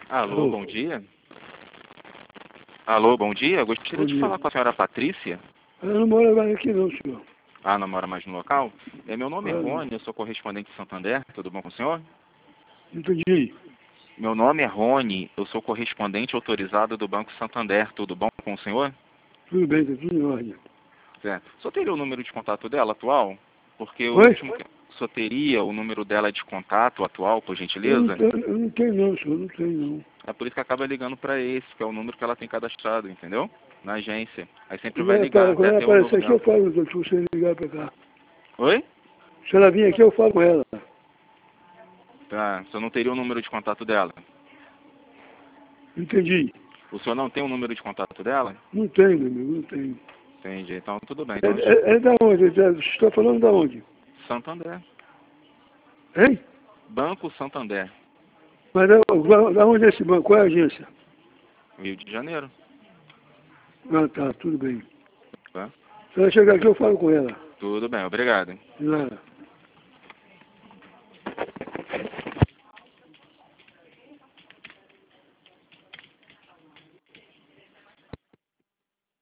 Alô, Alô, bom dia. Alô, bom dia. Eu gostaria bom de dia. falar com a senhora Patrícia. Ela não mora mais aqui não, senhor. Ah, não mora mais no local? Meu nome é Ah, não. Rony, eu sou correspondente de Santander. Tudo bom com o senhor? Entendi. Meu nome é Rony, eu sou correspondente autorizado do Banco Santander. Tudo bom com o senhor? Tudo bem, tá tudo em ordem. Certo. Só teria o número de contato dela atual? Porque o Oi? último que... Só teria o número dela de contato atual, por Eu não gentileza? tenho, eu não tenho não, senhor. Não tenho não. É por isso que acaba ligando para esse, que é o número que ela tem cadastrado, entendeu? Na agência. Aí sempre vai ligar Quando até ela ter o aparecer número aqui, eu dela. falo, doutor, se você ligar pra cá. Oi? Se ela vir aqui, eu falo com ela. Tá. O senhor não teria o número de contato dela? Entendi. O senhor não tem o número de contato dela? Não tenho, meu amigo, não tenho. Entendi. Então, tudo bem. É, Então, é da onde? Você está falando da onde? Santander. Hein? Banco Santander, Mas da onde é esse banco? Qual é a agência? Rio de Janeiro. Ah, tá, tudo bem. Tá? Se ela chegar aqui, eu falo com ela. Tudo bem, obrigado. De nada.